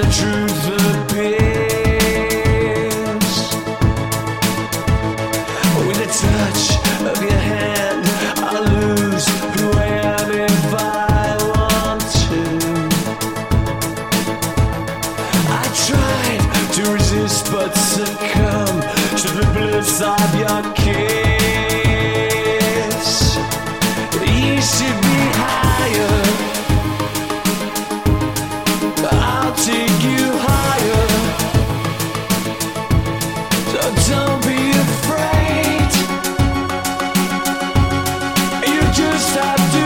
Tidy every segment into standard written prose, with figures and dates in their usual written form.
truth appears. With a touch of your hand, I'll lose who I am if I want to. I tried to resist but succumb to the bliss of your kiss. You should be higher. I'll take you higher. So don't be afraid. You just have to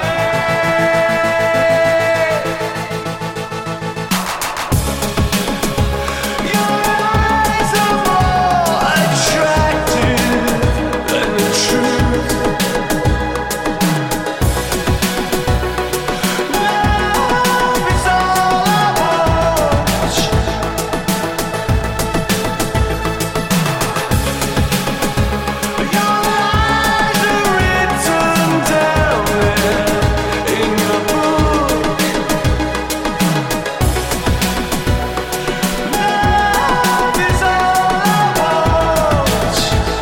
pray. Your eyes are more attractive than the truth. Love is all I want. Your eyes are written down there in the book. Love is all I want.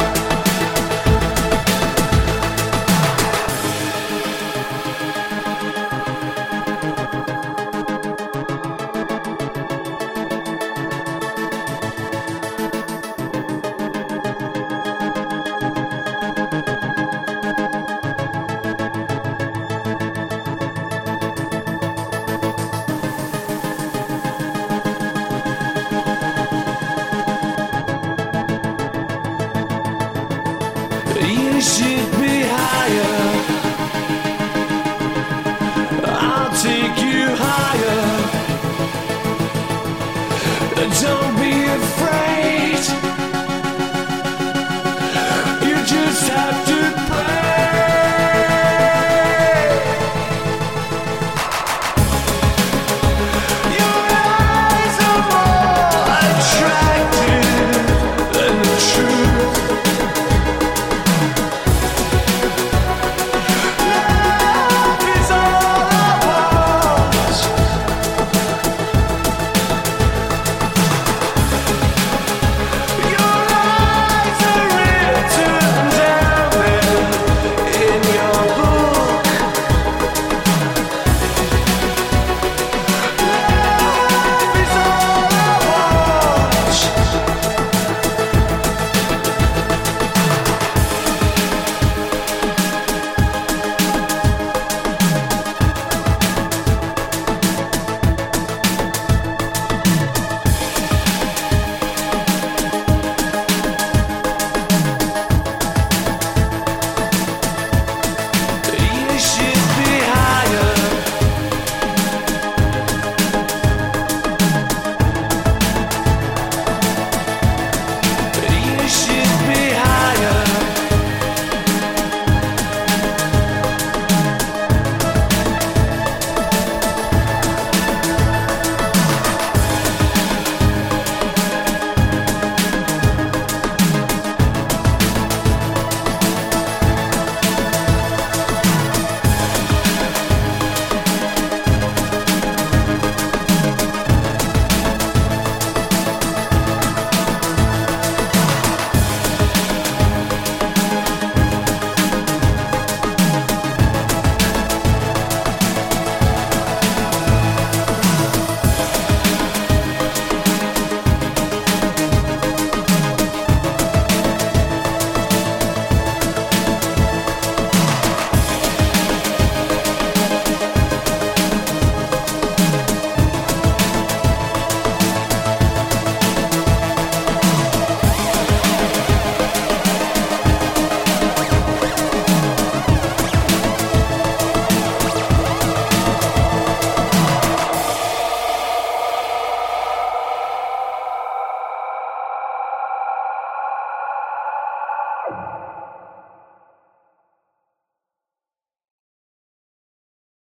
You should be higher. I'll take you higher. Don't